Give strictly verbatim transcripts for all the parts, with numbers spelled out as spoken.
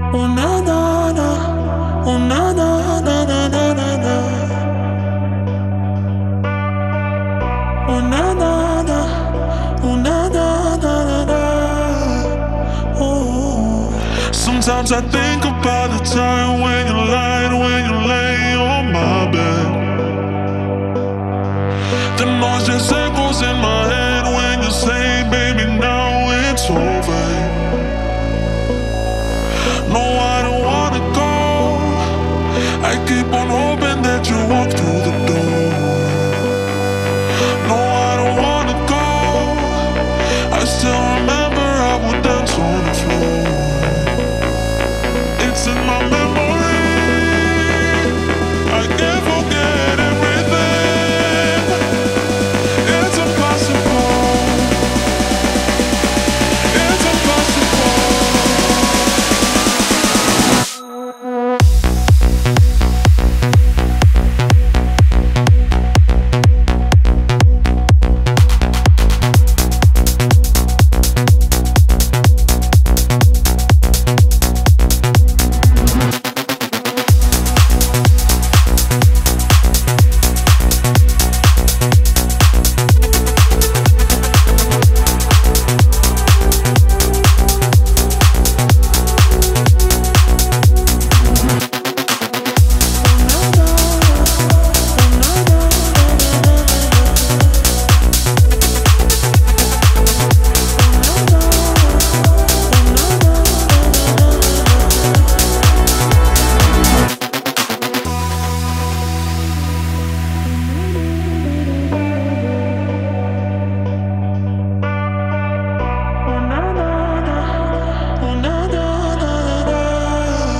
Oh na na na, oh na na na na na na na. Oh na na na, oh na na na na na. Oh. Sometimes I think about the time when you lied, when you lay on my bed. The noise just echoes in my head when you say, baby, now it's over. No, I don't wanna go. I keep on hoping that you walk through the door. No, I don't wanna go. I still remember I would dance on the floor. It's in my memory. I can't forget everything. It's impossible. It's impossible.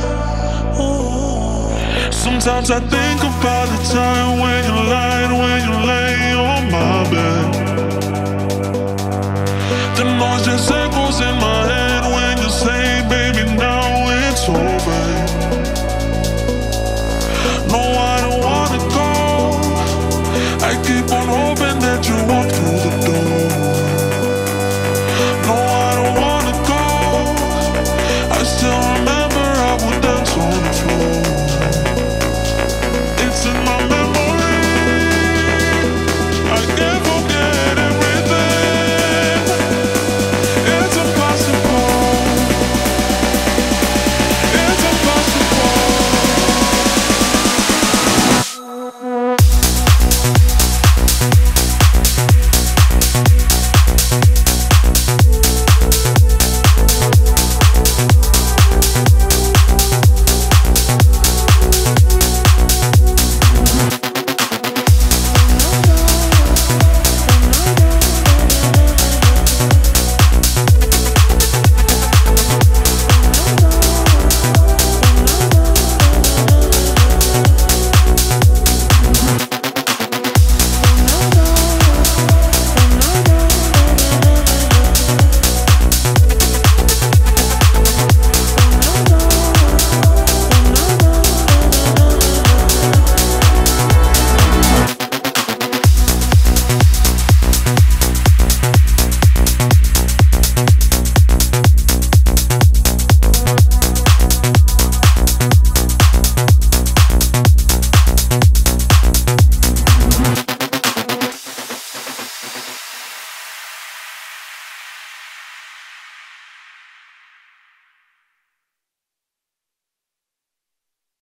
Sometimes I think about the time when you lied, when you